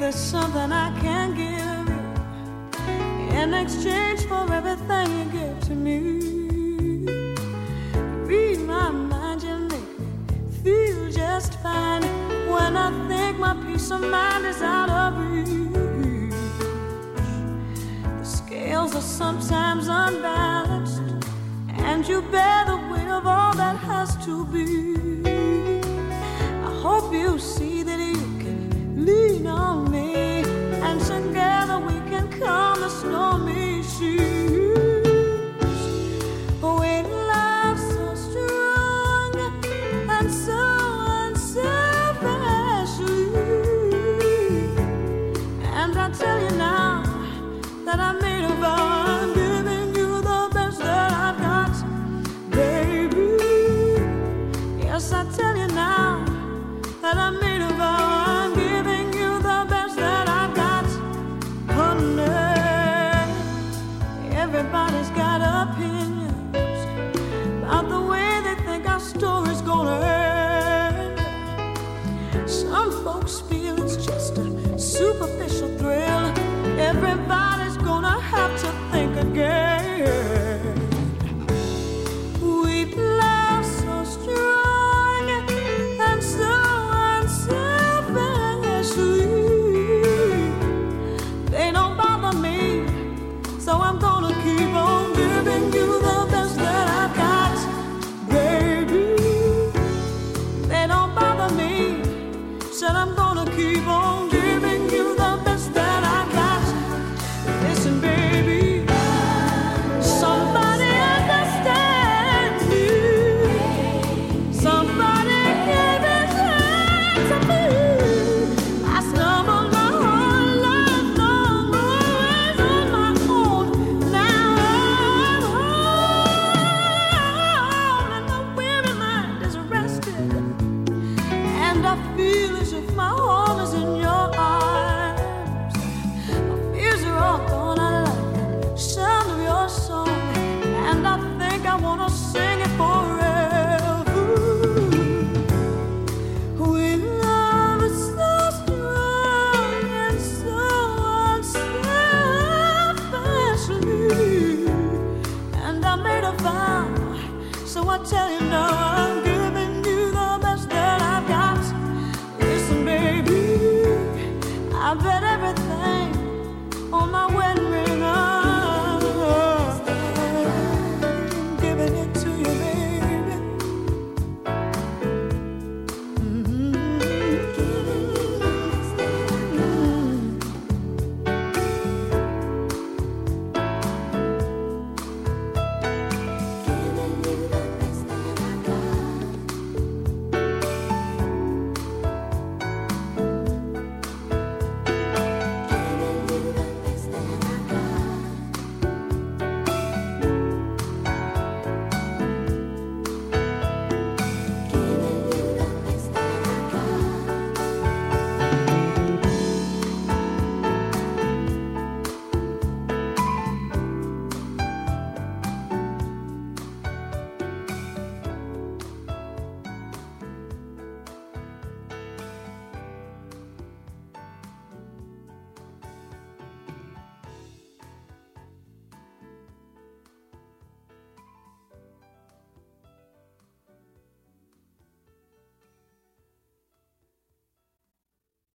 there's something I can give you in exchange for everything you give to me. Read my mind, you make me feel just fine. When I think my peace of mind is out of reach, the scales are sometimes unbalanced, and you bear the weight of all that has to be. I hope you see that you can lean on me, and together we can calm the stormy seas. When love's so strong and so unselfishly, and I tell you now that I made a vow, I'm giving you the best that I've got, baby. Yes, I tell you now that I made a vow, I'm giving you the best that I've got, honey. Everybody's got opinions about the way they think our story's gonna end. Some folks feel it's just a superficial thrill. Everybody's gonna have to think again. We've loved so strong and so unselfishly. They don't bother me, so I'm gonna keep on giving you the best that I've got, baby. They don't bother me, said I'm gonna keep on giving you the best that I've got. Listen, baby, somebody understand me. Somebody give it to me. I stumbled my whole life long, always on my own. Now I'm home, and my weary mind is rested, and I feel as if my heart is in